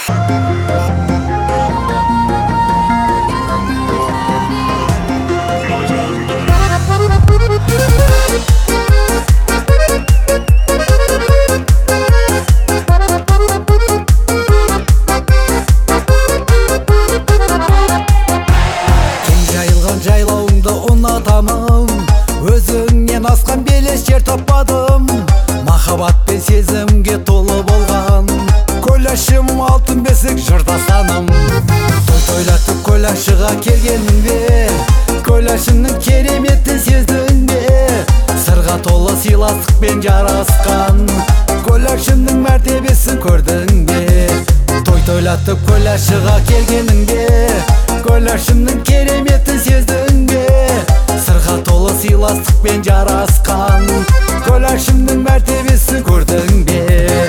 Өзіңнен асқан белес жер таппадым, махаббатпен сезімге толы болған. Көләшім алтын бесік жырдастаным, тойлатып көләшіға келгеніңде, көләшімнің кереметін сездің бе? Сырға толы сыйластықпен жарасқан, көләшімнің мәртебесін көрдің бе? Тойлатып көләшіға келгеніңде, көләшімнің кереметін сездің бе? Сырға толы сыйластықпен жарасқан, көләшімнің мәртебесін көрдің бе?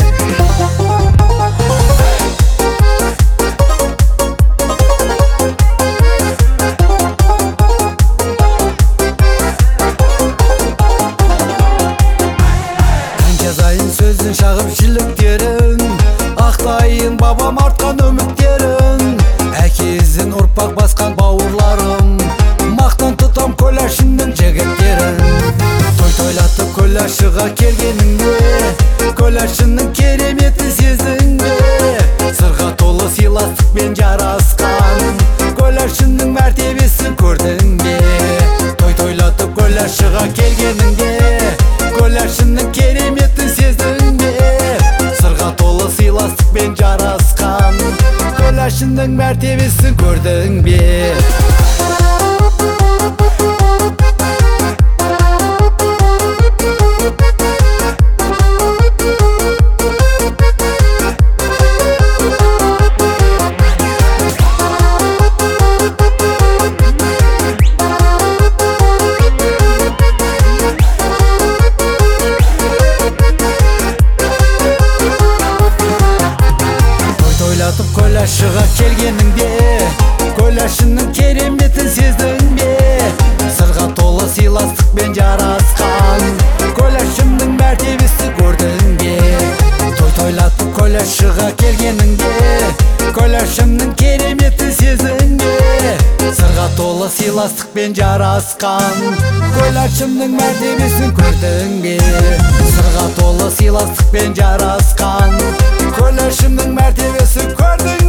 Жазайын сөзін шағып шіліктерін, ақтайын бабам артқан үміттерін, әкесін ұрпақ басқан бауырларым, мақтан тұтам көләшімнің жігіттерін. Тойлатып көләшіға келгеніңде, көләшімнің кереметін сездің бе? Сырға толы сыйластықпен жарасқан, көләшімнің мәртебесін көрдің бе? Тойлатып көләшіға келгеніңде, көләшімнің кереметін сездің бе? Сырға толы сыйластықпен жарасқан, көләшімнің мәртебесін көрдің бе? Тойлатып көләшіға келгеніңде, көләшімнің кереметін сездің бе? Сырға толы сыйластықпен жарасқан, көләшімнің мәртебесін көрдің бе? Тойлатып көләшіға келгеніңде, көләшімнің кереметін сездің бе? Сырға толы сыйластықпен жарасқан, көләшімнің мәртебесін көрдің бе? Сырға толы сыйластықпен жарасқан, көләшімнің мәртебесін көрдің